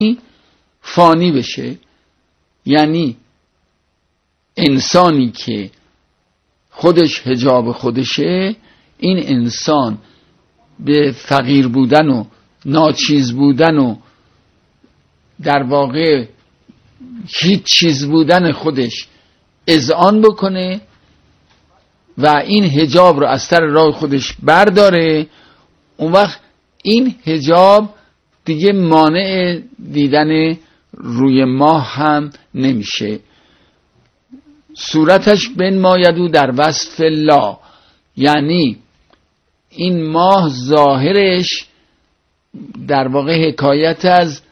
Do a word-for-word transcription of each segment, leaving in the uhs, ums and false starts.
فانی بشه. یعنی انسانی که خودش حجاب خودشه، این انسان به فقیر بودن و ناچیز بودن و در واقع هیچ چیز بودن خودش اذعان بکنه و این حجاب رو از سر راه خودش برداره. اون وقت این حجاب دیگه مانع دیدن روی ماه هم نمیشه. صورتش بنمایدو در وصف الله، یعنی این ماه ظاهرش در واقع حکایت از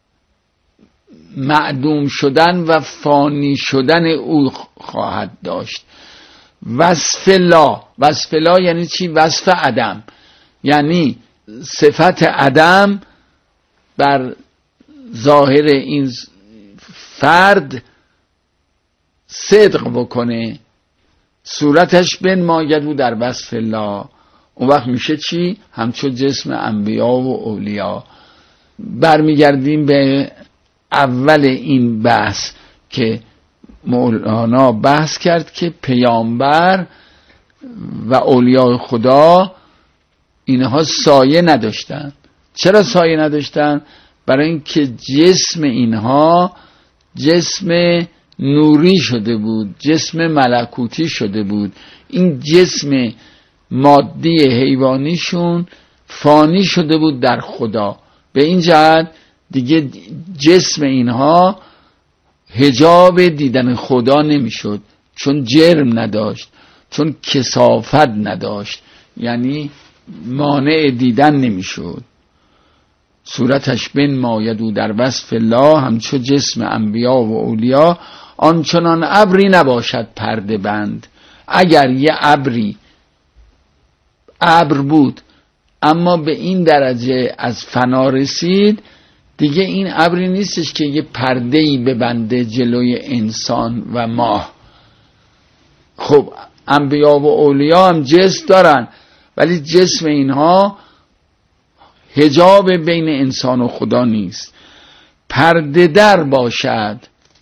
معدوم شدن و فانی شدن او خواهد داشت. وصف الله، وصف الله یعنی چی؟ وصف عدم، یعنی صفت عدم بر ظاهر این فرد صدق بکنه. صورتش بنماید در وصف الله، اون وقت میشه چی؟ همچو جسم انبیا و اولیا. برمیگردیم به اول این بحث که مولانا بحث کرد که پیامبر و اولیاء خدا اینها سایه نداشتن. چرا سایه نداشتن؟ برای اینکه جسم اینها جسم نوری شده بود، جسم ملکوتی شده بود. این جسم مادی حیوانیشون فانی شده بود در خدا. به این جهت دیگه جسم اینها حجاب دیدن خدا نمیشد، چون جرم نداشت، چون کثافت نداشت، یعنی مانع دیدن نمیشد. صورتش بنماید او در وصف الله، همچو جسم انبیا و اولیا. آنچنان ابری نباشد پرده بند. اگر یه ابری ابر بود اما به این درجه از فنا رسید، دیگه این ابری نیستش که یه پرده‌ای ببنده جلوی انسان و ماه. خب انبیا و اولیا هم جسم دارن، ولی جسم اینها حجاب بین انسان و خدا نیست. پرده در باشد،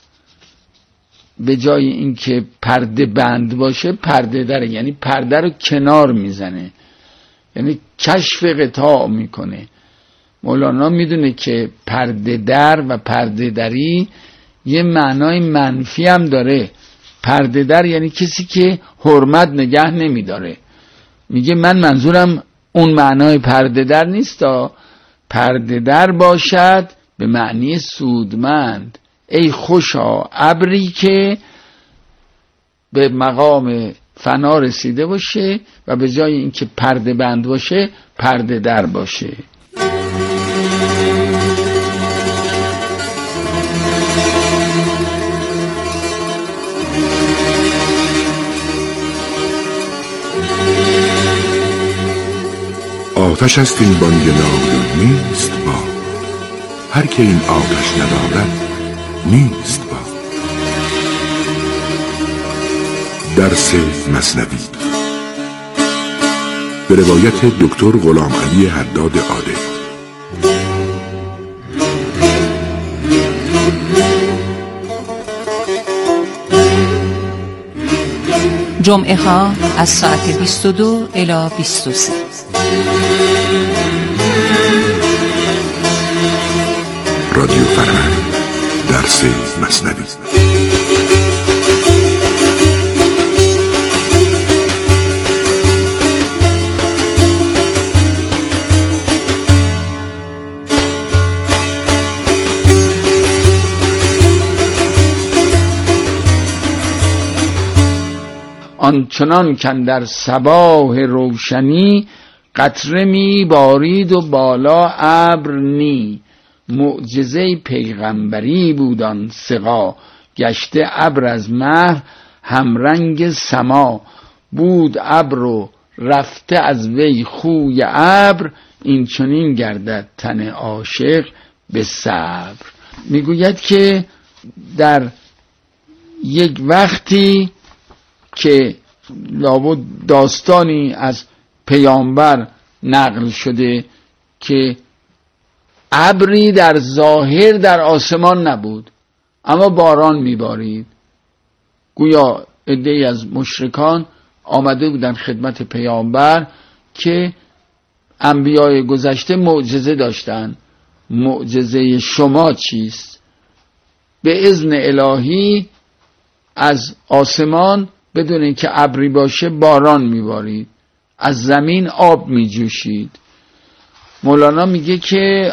به جای اینکه پرده بند باشه پرده در، یعنی پرده رو کنار میزنه، یعنی کشف قطاع میکنه. مولانا میدونه که پرده در و پرده دری یه معنای منفی هم داره. پرده در یعنی کسی که حرمت نگه نمیداره. میگه من منظورم اون معنای پرده در نیست، پرده در باشد به معنی سودمند. ای خوشا ابری که به مقام فنا رسیده باشه و به جای اینکه پرده بند باشه پرده در باشه. آتش است این بانگ ناودان نیست با، هر که این آتش ندارد نیست با. درس مثنوی به روایت دکتر غلام علی حداد عادل. جمعه ها از ساعت بیست و دو الی بیست و سه. رادیو فرهنگ، درس مثنوی. آنچنان کاندر صباح روشنی، قطره می بارید و بالا ابر نی. معجزه پیغمبری بود آن سقا، گشته ابر از مه همرنگ سما. بود ابر و رفته از وی خوی ابر، این چنین گردد تن عاشق به صبر. میگوید که در یک وقتی که لابد داستانی از پیامبر نقل شده که ابری در ظاهر در آسمان نبود اما باران میبارید. گویا عده‌ای از مشرکان آمده بودن خدمت پیامبر که انبیای گذشته معجزه داشتن. معجزه شما چیست؟ به اذن الهی از آسمان بدون اینکه ابری باشه باران میبارید، از زمین آب میجوشید. مولانا میگه که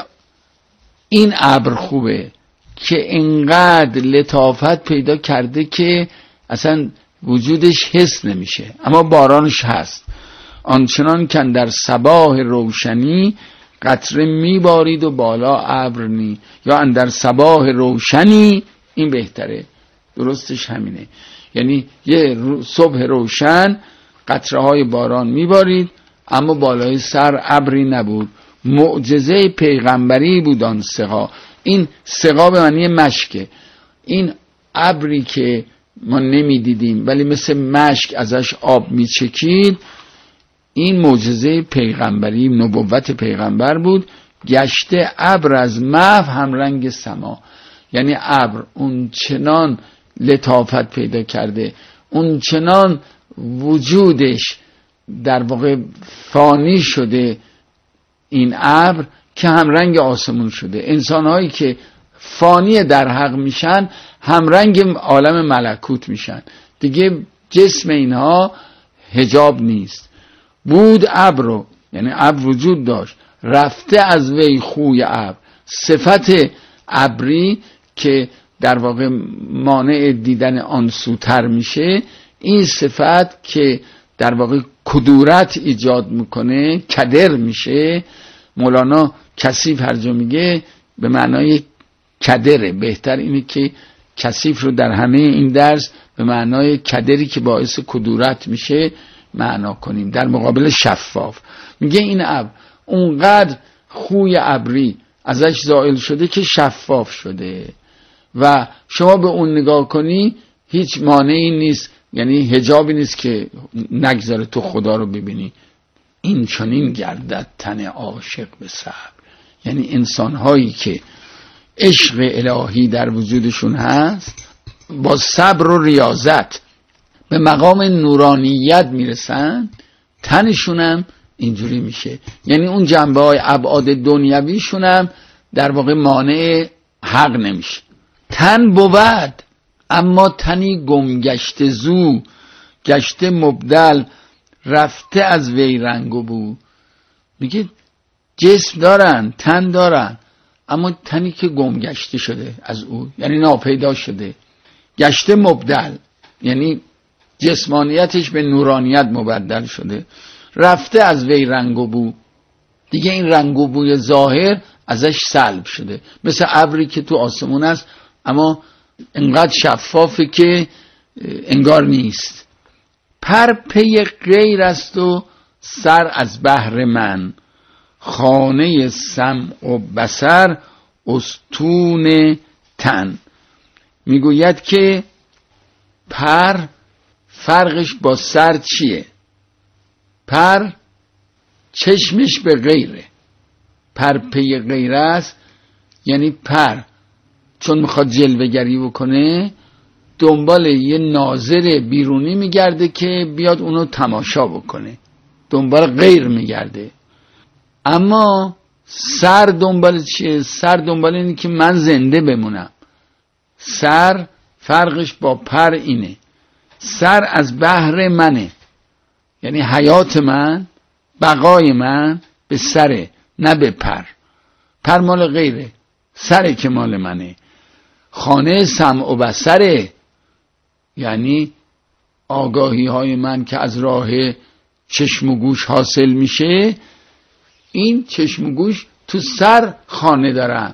این ابر خوبه که انقدر لطافت پیدا کرده که اصلا وجودش حس نمیشه اما بارانش هست. آنچنان که در صباح روشنی قطره میبارید و بالا ابر نی، یا اندر صباح روشنی، این بهتره، درستش همینه. یعنی یه صبح روشن قطره های باران میبارید اما بالای سر ابری نبود. معجزه پیغمبری بود آن سقا. این سقا به معنی مشکه. این ابری که ما نمیدیدیم ولی مثل مشک ازش آب میچکید، این معجزه پیغمبری، نبوت پیغمبر بود. گشته ابر از محو هم رنگ سما، یعنی ابر اون چنان لطافت پیدا کرده، اون چنان وجودش در واقع فانی شده این ابر که هم رنگ آسمون شده. انسانهایی که فانی در حق میشن هم رنگ عالم ملکوت میشن، دیگه جسم اینها حجاب نیست. بود ابر، یعنی ابر وجود داشت، رفته از وی خوی ابر، صفت ابری که در واقع مانع دیدن آن سوتر میشه، این صفت که در واقع کدورت ایجاد میکنه، کدر میشه. مولانا کثیف هر جا میگه به معنای کدره، بهتر اینه که کثیف رو در همه این درس به معنای کدری که باعث کدورت میشه معنا کنیم، در مقابل شفاف. میگه این ابر اونقدر خوی ابری ازش زائل شده که شفاف شده و شما به اون نگاه کنی هیچ مانعی نیست، یعنی حجابی نیست که نگذاره تو خدا رو ببینی. این چنین گردد تن عاشق به صبر، یعنی انسان هایی که عشق الهی در وجودشون هست با صبر و ریاضت به مقام نورانیت میرسن، تنشونم اینجوری میشه. یعنی اون جنبه های ابعاد دنیویشونم در واقع مانع حق نمیشه. تن بود اما تنی گم گشته زو، گشته مبدل رفته از وی رنگ و بو. میگه جسم دارن، تن دارن، اما تنی که گم گشته شده از او، یعنی ناپیدا شده. گشته مبدل یعنی جسمانیتش به نورانیت مبدل شده، رفته از وی رنگ و بو، دیگه این رنگ و بوی ظاهر ازش سلب شده. مثل ابری که تو آسمون است اما انقدر شفافه که انگار نیست. پر پی غیر است و سر از بحر من، خانه سمع و بصر استون تن. میگوید که پر فرقش با سر چیه؟ پر چشمش به غیره، پر پی غیر است، یعنی پر چون میخواد جلوه‌گری بکنه دنبال یه ناظر بیرونی میگرده که بیاد اونو تماشا بکنه، دنبال غیر میگرده. اما سر دنبال چیه؟ سر دنبال اینه که من زنده بمونم. سر فرقش با پر اینه، سر از بحر منه، یعنی حیات من، بقای من به سره نه به پر. پر مال غیره، سره که مال منه. خانه سمع و بصره یعنی آگاهی های من که از راه چشم و گوش حاصل میشه، این چشم و گوش تو سر خانه دارن.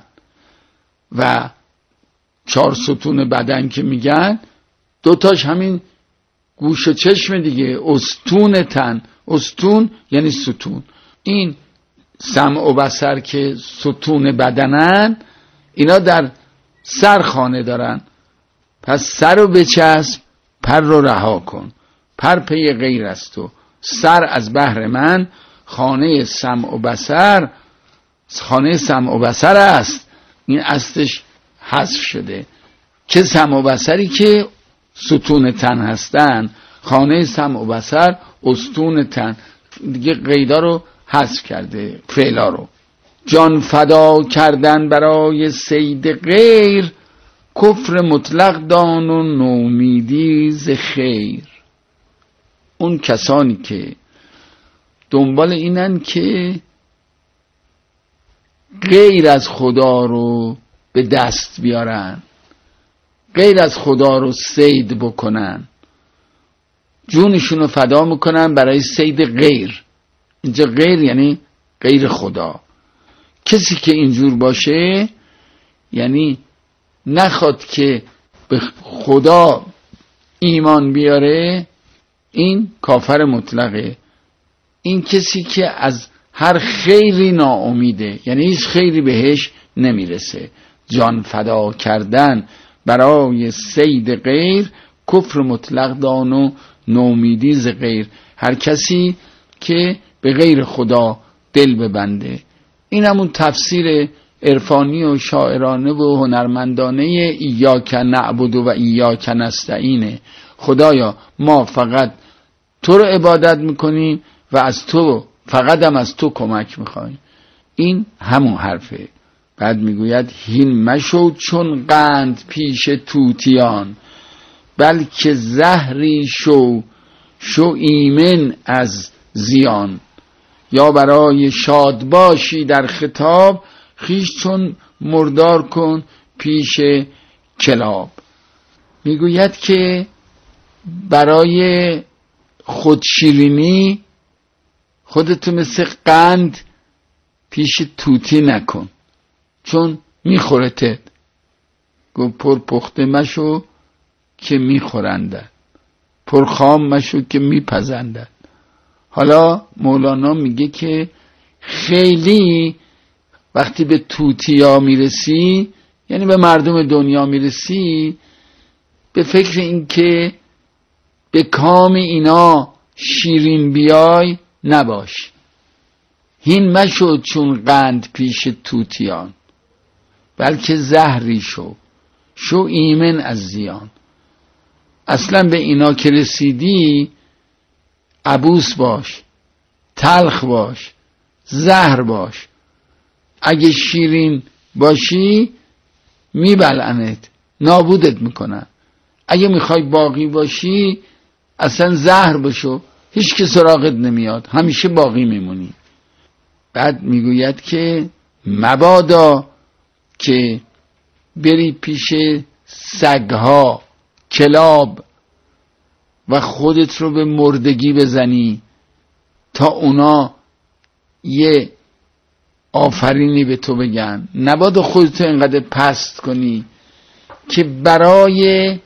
و چهار ستون بدن که میگن دوتاش همین گوش و چشم دیگه، استون تن. استون یعنی ستون. این سمع و بصر که ستون بدنن، اینا در سر خانه دارن. پس سر رو بچسب، پر رو رها کن. پر پی غیر است و سر از بحر من، خانه سمع و بصر خانه سمع و بصر است، این اصلش حذف شده. چه سمع و بصری که ستون تن هستن، خانه سمع و بصر استون تن، دیگه قیدا رو حذف کرده، فعلا رو. جان فدا کردن برای صید غیر، کفر مطلق دان و نومیدی ز خیر. اون کسانی که دنبال اینن که غیر از خدا رو به دست بیارن، غیر از خدا رو صید بکنن، جونشون رو فدا میکنن برای صید غیر. اینجا غیر یعنی غیر خدا. کسی که اینجور باشه یعنی نخواد که به خدا ایمان بیاره، این کافر مطلقه. این کسی که از هر خیری ناامیده، یعنی هیچ خیری بهش نمیرسه. جان فدا کردن برای صید غیر، کفر مطلق دان و نومیدی ز غیر. هر کسی که به غیر خدا دل ببنده. این همون تفسیر عرفانی و شاعرانه و هنرمندانه ایاک نعبد و ایاک نستعینه. خدایا ما فقط تو رو عبادت میکنیم و از تو، فقط هم از تو کمک میخوایم. این همون حرفه. بعد میگوید هین مشو چون قند پیش طوطیان، بلکه زهری شو شو ایمن از زیان. یا برای شاد باشی در خطاب، خویش چون مردار کن پیش کلاب. میگوید که برای خودشیرینی خودتو مثل قند پیش توتی نکن، چون میخورتت. گو پر پخته مشو که میخورندن، پر خام مشو که میپزندن. حالا مولانا میگه که خیلی وقتی به توتیا میرسی، یعنی به مردم دنیا میرسی، به فکر این که به کام اینا شیرین بیای نباش. هین مشو چون قند پیش توتیان، بلکه زهری شو شو ایمن از زیان. اصلا به اینا که رسیدی عبوس باش، تلخ باش، زهر باش. اگه شیرین باشی میبلعنت، نابودت میکنن. اگه میخوای باقی باشی اصلا زهر بشو، هیچ که سراغت نمیاد، همیشه باقی میمونی. بعد میگوید که مبادا که بری پیش سگها، کلاب و خودت رو به مردگی بزنی تا اونا یه آفرینی به تو بگن. نبادا خودت رو اینقدر پست کنی که برای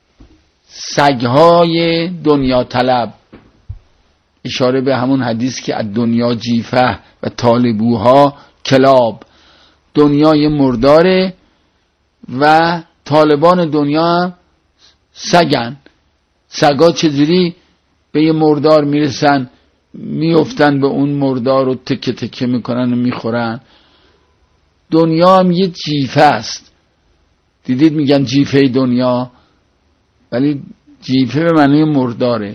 سگهای دنیا طلب، اشاره به همون حدیث که از دنیا جیفه و طالبوها کلاب، دنیای مرداره و طالبان دنیا سگن. سگا چجوری به یه مردار میرسن، میافتن به اون مردار رو تکه تکه میکنن و میخورن. دنیا هم یه جیفه است. دیدید میگن جیفه دنیا، ولی جیفه به معنی مرداره.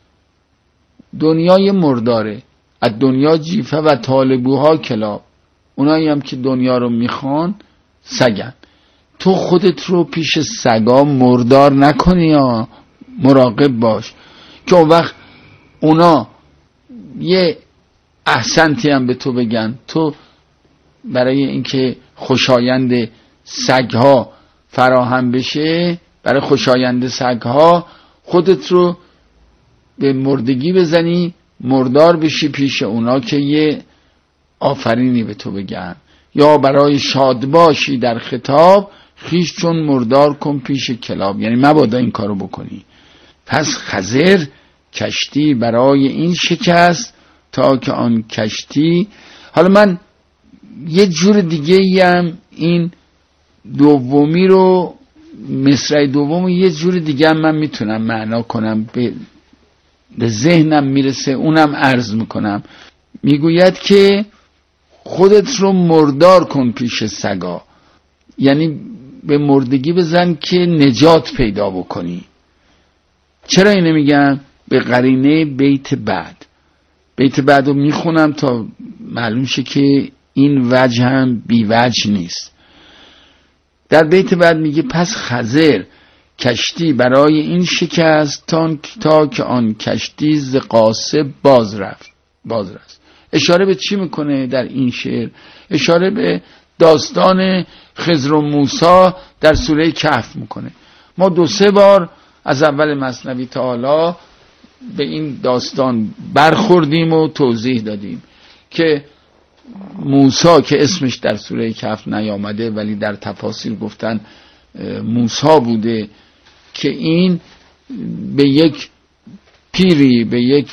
دنیای مرداره. از دنیا جیفه و طالبوها کلاب، اونایی هم که دنیا رو میخوان سگن. تو خودت رو پیش سگا مردار نکنی، یا مراقب باش که اون وقت اونا یه احسنتی هم به تو بگن. تو برای اینکه خوشایند سگها فراهم بشه، برای خوشایند سگها خودت رو به مردگی بزنی، مردار بشی پیش اونا که یه آفرینی به تو بگن. یا برای شاد باشی در خطاب، خویش چون مردار کن پیش کلاب. یعنی مبادا این کارو بکنی. پس خضر کشتی برای این شکست تا که آن کشتی. حالا من یه جور دیگه هم این دومی رو، مصرع دوم یه جور دیگه هم من میتونم معنا کنم، به, به ذهنم میرسه، اونم عرض میکنم. میگوید که خودت رو مردار کن پیش سگا، یعنی به مردگی بزن که نجات پیدا بکنی. چرا اینو میگم؟ به قرینه بیت بعد. بیت بعد رو میخونم تا معلوم شه که این وجه هم بی وجه نیست. در بیت بعد میگه پس خضر کشتی برای این شکست تا, تا که آن کشتی ز قاصد باز رفت باز رفت. اشاره به چی میکنه در این شعر؟ اشاره به داستان خضر و موسی در سوره کهف میکنه. ما دو سه بار از اول مثنوی تا حالا به این داستان برخوردیم و توضیح دادیم که موسی که اسمش در سوره کهف نیامده ولی در تفاسیر گفتن موسی بوده، که این به یک پیری، به یک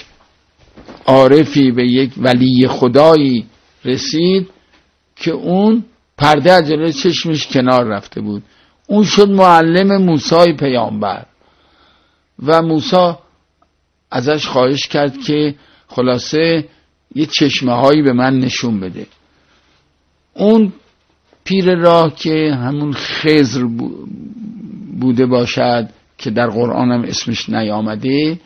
عارفی، به یک ولی خدایی رسید که اون پرده از جلوی چشمش کنار رفته بود. اون شد معلم موسی پیامبر و موسی ازش خواهش کرد که خلاصه یه چشمه هایی به من نشون بده. اون پیر راه که همون خضر بوده باشد که در قرآن هم اسمش نیامده،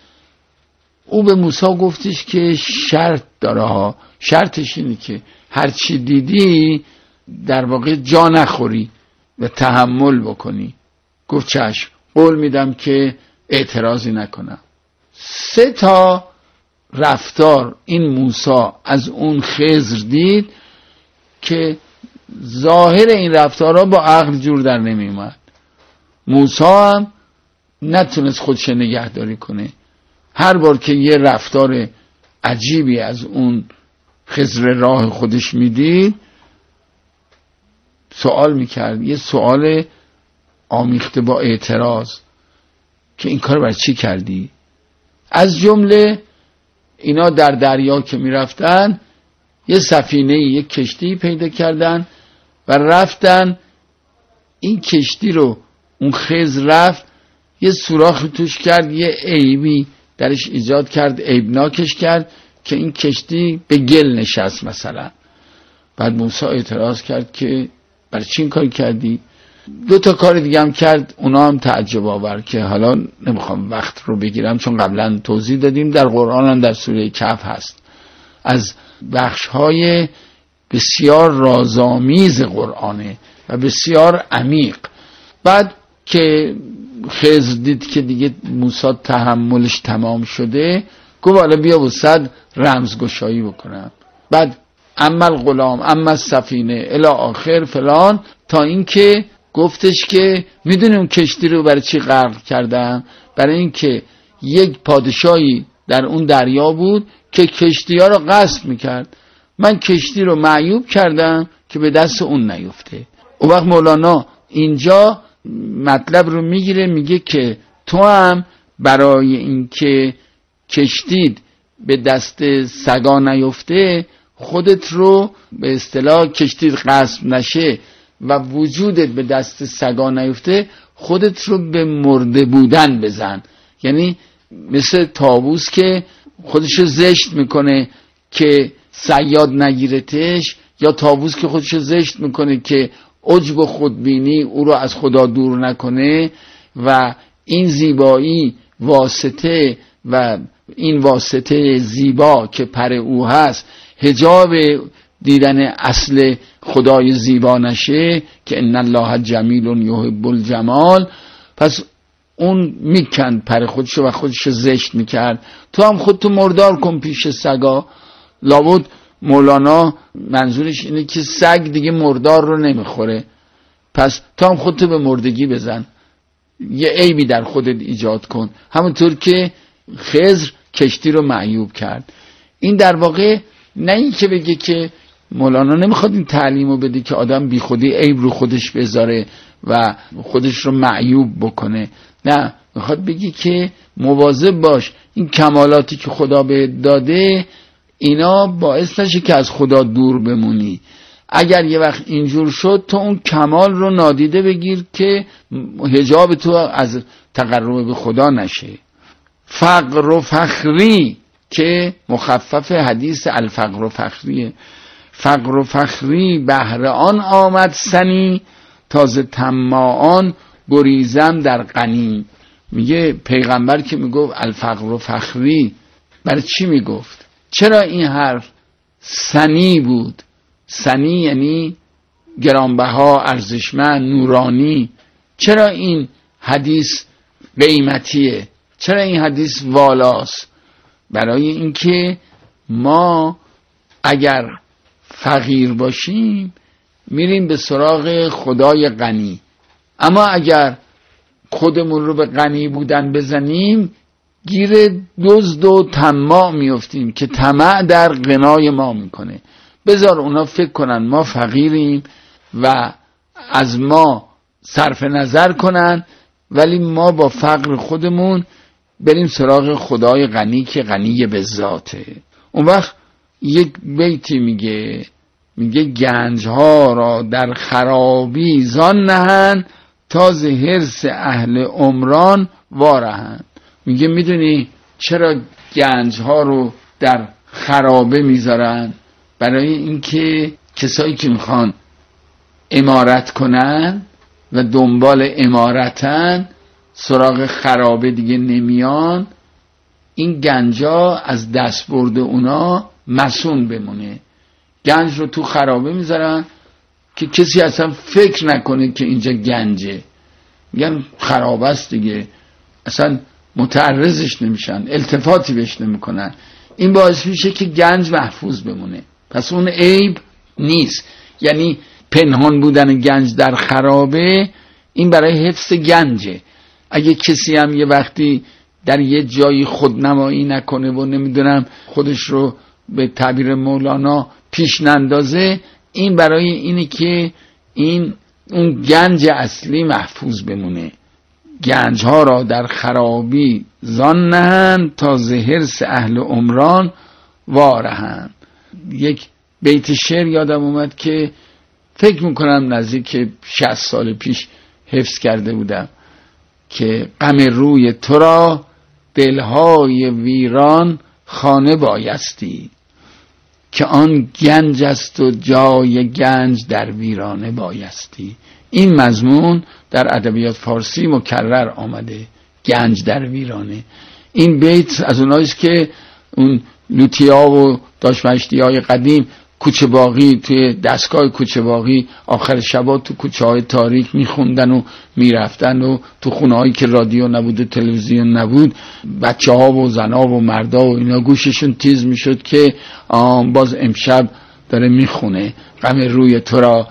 او به موسی گفتش که شرط داره ها، شرطش اینه که هر چی دیدی در واقع جا نخوری و تحمل بکنی. گفت چشم، قول میدم که اعتراضی نکنم. سه تا رفتار این موسی از اون خضر دید که ظاهر این رفتارها با عقل جور در نمی اومد. موسی هم نتونست خودش نگهداری کنه. هر بار که یه رفتار عجیبی از اون خضر راه خودش میدید سوال میکرد، یه سوال آمیخته با اعتراض که این کار برای چی کردی؟ از جمله اینا در دریا که میرفتن یه سفینه، یک کشتی پیدا کردن و رفتن. این کشتی رو اون خضر رفت یه سوراخ توش کرد، یه عیبی درش ایجاد کرد، عیبناکش کرد که این کشتی به گل نشست مثلا. بعد موسی اعتراض کرد که برای چی این کار کردی؟ دو تا کار دیگه هم کرد، اونا هم تعجب آور که حالا نمیخوام وقت رو بگیرم چون قبلا توضیح دادیم، در قرآن هم در سوره کهف هست، از بخش‌های بسیار رازآمیز قرآنه و بسیار عمیق. بعد که خضر دید که دیگه موسی تحملش تمام شده، گفت حالا بیا وسط رمزگشایی بکنم. بعد اما الغلام اما السفینه الی آخر فلان، تا اینکه گفتش که میدونی اون کشتی رو برای چی غرق کردم؟ برای اینکه یک پادشاهی در اون دریا بود که کشتی ها رو غصب میکرد. من کشتی رو معیوب کردم که به دست اون نیفته. اون وقت مولانا اینجا مطلب رو میگیره، میگه که تو هم برای اینکه کشتید به دست سگا نیفته، خودت رو به اصطلاح کشتید غصب نشه و وجودت به دست سگا نیفته، خودت رو به مرده بودن بزن. یعنی مثل طاووس که خودش زشت میکنه که صیاد نگیرتش، یا طاووس که خودش زشت میکنه که عجب و خودبینی او رو از خدا دور نکنه و این زیبایی واسطه و این واسطه زیبا که پر او هست حجاب دیدن اصل خدای زیبا نشه که ان الله جمیل یحب الجمال. پس اون میکند پر خودشو و خودشو زشت میکرد. تو هم خودتو مردار کن پیش سگا. لابد مولانا منظورش اینه که سگ دیگه مردار رو نمیخوره، پس تو هم خودتو به مردگی بزن، یه عیبی در خودت ایجاد کن، همونطور که خضر کشتی رو معیوب کرد. این در واقع نه این که بگه که مولانا نمیخواد این تعلیمو بده که آدم بی خودی عیب رو خودش بذاره و خودش رو معیوب بکنه، نه، میخواد بگه که مواظب باش، این کمالاتی که خدا بهت داده اینا باعث نشه که از خدا دور بمونی. اگر یه وقت اینجور شد تو اون کمال رو نادیده بگیر که حجاب تو از تقرب به خدا نشه. فقر و فخری که مخفف حدیث الفقر و فخریه. فقر و فخری بهر آن آمد سنی، تازه طماعان گریزم در غنی. میگه پیغمبر که میگفت الفقر و فخری، برای چی میگفت؟ چرا این حرف سنی بود؟ سنی یعنی گرانبها، ارزشمند، نورانی. چرا این حدیث قیمتیه؟ چرا این حدیث والاست؟ برای اینکه ما اگر فقیر باشیم میریم به سراغ خدای غنی، اما اگر خودمون رو به غنی بودن بزنیم گیر دزد و طماع میفتیم که طمع در غنای ما میکنه. بذار اونا فکر کنن ما فقیریم و از ما صرف نظر کنن، ولی ما با فقر خودمون بریم سراغ خدای غنی که غنی به ذاته. اون وقت یک بیتی میگه میگه گنجها را در خرابی زان نهند، تا ز حرص اهل عمران وارهند. میگه میدونی چرا گنجها رو در خرابه میذارن؟ برای اینکه کسایی که میخوان عمارت کنن و دنبال عمارتن سراغ خرابه دیگه نمیان، این گنجا از دست برده اونا مسون بمونه. گنج رو تو خرابه میذارن که کسی اصلا فکر نکنه که اینجا گنجه، میگن خرابه است دیگه، اصلا متعرضش نمیشن، التفاتی بهش نمیکنن. این باعث میشه که گنج محفوظ بمونه، پس اون عیب نیست. یعنی پنهان بودن گنج در خرابه این برای حفظ گنجه. اگه کسی هم یه وقتی در یه جایی خودنمایی نکنه و نمیدونم خودش رو به تعبیر مولانا پیش نندازه، این برای اینه که این اون گنج اصلی محفوظ بمونه. گنج ها را در خرابی زان نهند، تا ز حرص اهل عمران وارهند. یک بیت شعر یادم اومد که فکر میکنم نزدیک شصت سال پیش حفظ کرده بودم که غم روی تو را دلهای ویران خانه بایستی، که آن گنج است و جای گنج در ویرانه بایستی. این مضمون در ادبیات فارسی مکرر آمده، گنج در ویرانه. این بیت از اوناییست که اون لوتیا و داشمشتی های قدیم کوچه باقی توی دستگاه کوچه باقی آخر شبا تو کوچه های تاریک میخوندن و میرفتن و تو خونه هایی که رادیو نبود و تلویزیون نبود بچه ها و زن ها و مردا و اینا گوششون تیز میشد که باز امشب داره میخونه غم روی تو را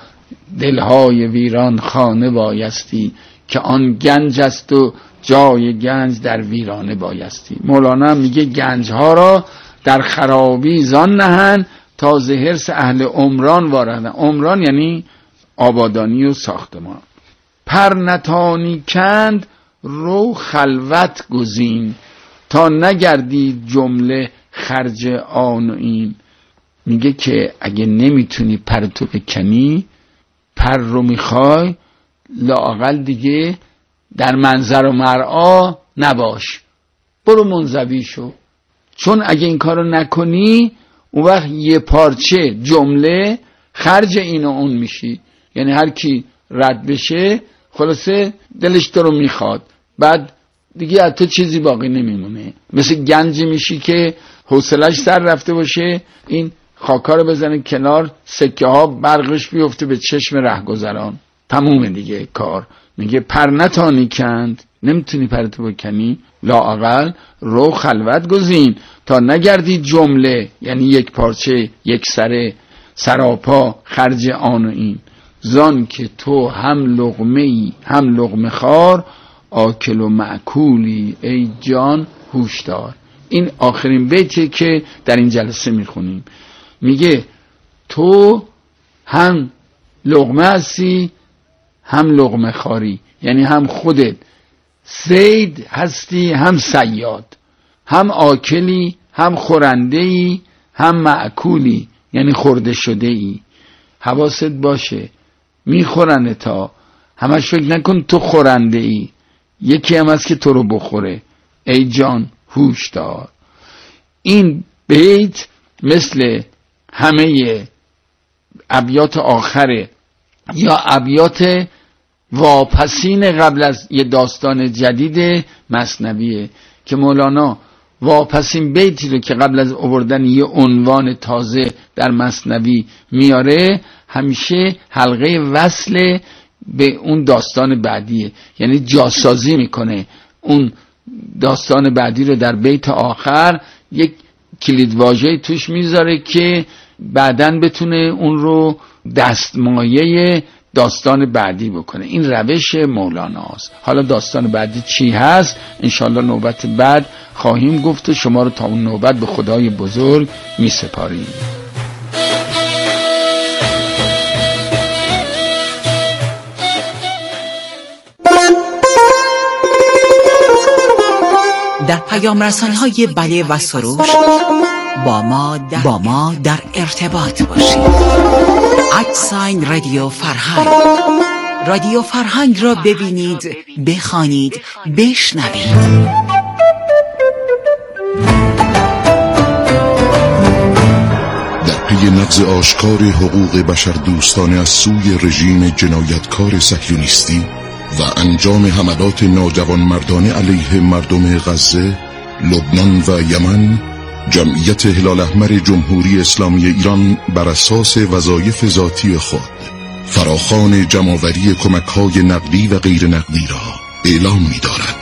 دلهای ویران خانه بایستی، که آن گنج است و جای گنج در ویرانه بایستی. مولانا میگه گنج ها را در خرابی زان نهند، تا ز حرص اهل عمران وارهند. عمران یعنی آبادانی و ساختمان. پر نتانی کند رو خلوت گزین، تا نگردی جمله خرج آن و این. میگه که اگه نمیتونی پر تو بکنی، پر رو میخوای، لااقل دیگه در منظر و مرعا نباش، برو منزوی شو. چون اگه این کارو نکنی اون وقت یه پارچه جمله خرج این و اون میشی. یعنی هر کی رد بشه خلاصه دلش تو رو میخواد، بعد دیگه از تو چیزی باقی نمیمونه. مثل گنجی میشی که حوصلش سر رفته باشه، این خاکا رو بزنه کنار، سکه ها برقش بیفته به چشم رهگذران، تمومه دیگه کار. میگه پر نتانی کند، نمیتونی پرتو بکنی، لااقل رو خلوت گزین، تا نگردی جمله یعنی یک پارچه یک سره سراپا خرج آن و این. زان که تو هم لقمه ای هم لقمه خار، آکل و معکولی ای جان هوشدار. این آخرین بیتی که در این جلسه میخونیم. میگه تو هم لقمه هستی هم لقمه خاری، یعنی هم خودت صید هستی هم صیاد، هم آکلی هم خورنده ای هم معکولی یعنی خورده شده ای. حواست باشه میخورنه، تا همش فکر نکن تو خورنده ای، یکی هم هست که تو رو بخوره. ای جان هوش دار. این بیت مثل همه ابیات آخره یا ابیات واپسین قبل از یه داستان جدید مثنویه که مولانا واپسین بیتی رو که قبل از آوردن یه عنوان تازه در مثنوی میاره همیشه حلقه وصل به اون داستان بعدیه، یعنی جاسازی میکنه اون داستان بعدی رو در بیت آخر یک کلیدواژه توش میذاره که بعداً بتونه اون رو دستمایه داستان بعدی بکنه. این روش مولاناست. حالا داستان بعدی چی هست انشالله نوبت بعد خواهیم گفت و شما رو تا اون نوبت به خدای بزرگ می سپاریم. در پیام رسان‌های بله و سروش با ما در, با ما در ارتباط باشید. ادساین رادیو فرهنگ. رادیو فرهنگ را ببینید، بخوانید، بشنوید. در پی نقض آشکار حقوق بشر دوستانه از سوی رژیم جنایتکار صهیونیستی و انجام حملات ناجوانمردانه علیه مردم غزه، لبنان و یمن، جمعیت هلال احمر جمهوری اسلامی ایران بر اساس وظایف ذاتی خود فراخوان جمع‌آوری کمک‌های نقدی و غیر نقدی را اعلام می‌دارد.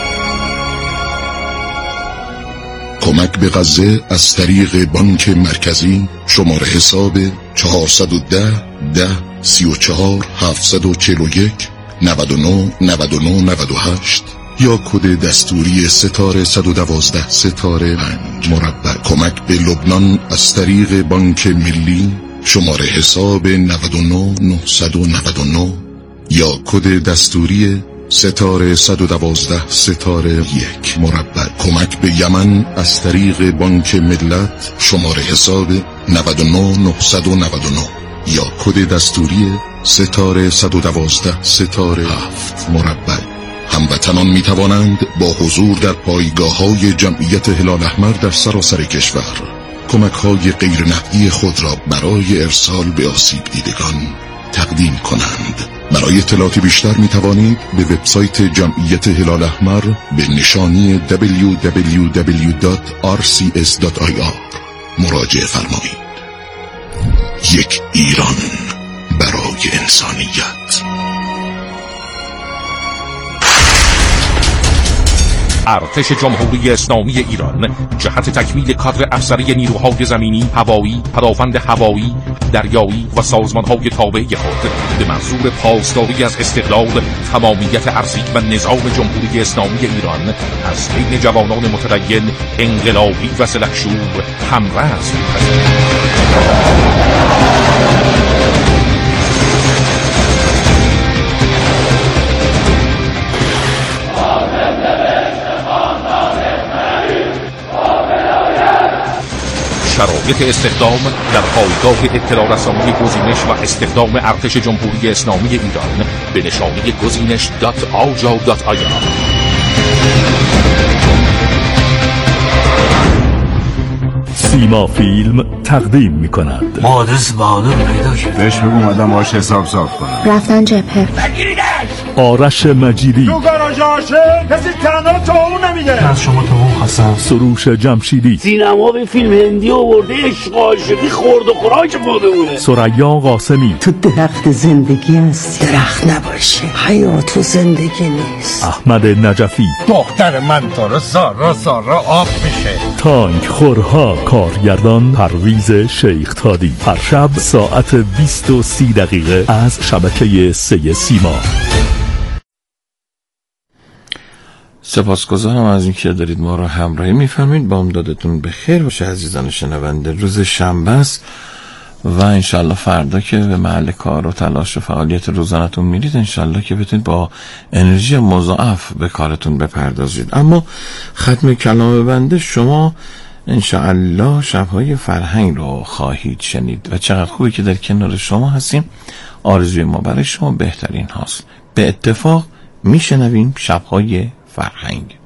کمک به غزه از طریق بانک مرکزی شماره حساب چهارصد و ده ده سی و چهار هفتصد و چهل و یک نود و نه نود و نه نود و هشت یا کد دستوری ستاره صد و دوازده ستاره پنج مربع. کمک به لبنان از طریق بانک ملی شماره حساب نود و نه نهصد و نود و نه یا کد دستوری ستاره صد و دوازده ستاره یک مربع. کمک به یمن از طریق بانک ملت شماره حساب نود و نه نهصد و نود و نه یا کد دستوری ستاره صد و دوازده ستاره هفت مربع. هموطنان می توانند با حضور در پایگاه‌های جمعیت هلال احمر در سراسر کشور کمک‌های غیر نقدی خود را برای ارسال به آسیب دیدگان تقدیم کنند. برای اطلاعات بیشتر می توانید به وبسایت جمعیت هلال احمر به نشانی دبلیو دبلیو دبلیو دات آر سی اس دات آی آر مراجعه فرمایید. یک ایران برای انسانیت. ارتش جمهوری اسلامی ایران جهت تکمیل کادر افسری نیروهای زمینی، هوایی، پدافند هوایی، دریایی و سازمانهای تابع خود به منظور پاسداری از استقلال، تمامیت ارضی و نظام جمهوری اسلامی ایران از بین جوانان متدین، انقلابی و سلحشور همرأس می‌پذیرد. شرایط استخدام در پایگاه اطلاع رسانی گزینش و استخدام ارتش جمهوری اسلامی ایران به نشانی گزینش دات آجا دات آی آر. سیما فیلم تقدیم می کند. مادرس بانو رو پیدا کرد. بهش بگو اومدم باش حساب صاف کنم. رفتن جبهه. آرش مجیدی. تو گاراژ هاشه کسی تنها تا اون نمیده. از شما تا اون خواستم. سروش جمشیدی. سینما به فیلم هندی آورده، عشق عاشقی خورد و خوراک مادمونه. ثریا قاسمی. تو درخت زندگی هستی، درخت نباشه حیات و زندگی نیست. احمد نجفی. دختر من تا رو سارا سارا آب میشه. تانک خورها. کارگردان پرویز شیخ تادی. هر شب ساعت بیست و سی دقیقه از شبکه سه سیما. سپاسگزارم از اینکه دارید ما را همراهی می‌فرمایید. بامدادتون بخیر باشه عزیزان شنونده. روز شنبه است و انشالله فردا که به محل کار و تلاش و فعالیت روزانه‌تون میرید انشالله که بتونید با انرژی مضاعف به کارتون بپردازید. اما ختم کلام بنده، شما انشالله شب‌های فرهنگ رو خواهید شنید و چقدر خوبی که در کنار شما هستیم. آرزوی ما برای شما بهترین هاست. به اتفاق میشنویم شب‌های فرهنگ.